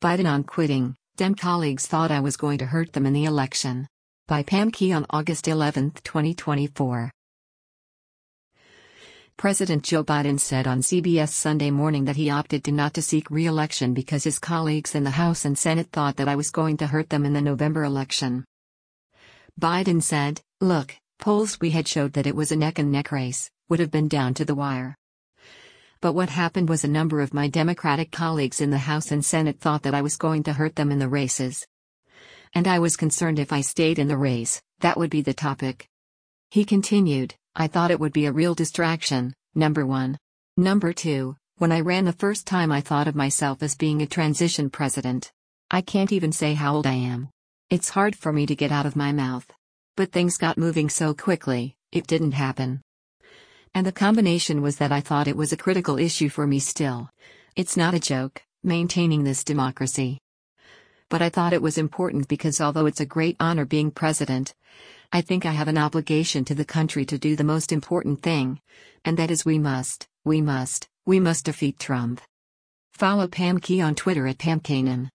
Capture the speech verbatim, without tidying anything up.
Biden on quitting, Dem colleagues thought I was going to hurt them in the election. By Pam Key on August eleventh, twenty twenty-four. President Joe Biden said on C B S Sunday Morning that he opted to not to seek re-election because his colleagues in the House and Senate thought that I was going to hurt them in the November election. Biden said, "Look, polls we had showed that it was a neck-and-neck race, would have been down to the wire. But what happened was a number of my Democratic colleagues in the House and Senate thought that I was going to hurt them in the races. And I was concerned if I stayed in the race, that would be the topic." He continued, "I thought it would be a real distraction, number one. Number two, when I ran the first time I thought of myself as being a transition president. I can't even say how old I am. It's hard for me to get out of my mouth. But things got moving so quickly, it didn't happen. And the combination was that I thought it was a critical issue for me still. It's not a joke, maintaining this democracy. But I thought it was important because although it's a great honor being president, I think I have an obligation to the country to do the most important thing, and that is we must, we must, we must defeat Trump." Follow Pam Key on Twitter at Pam Kanan.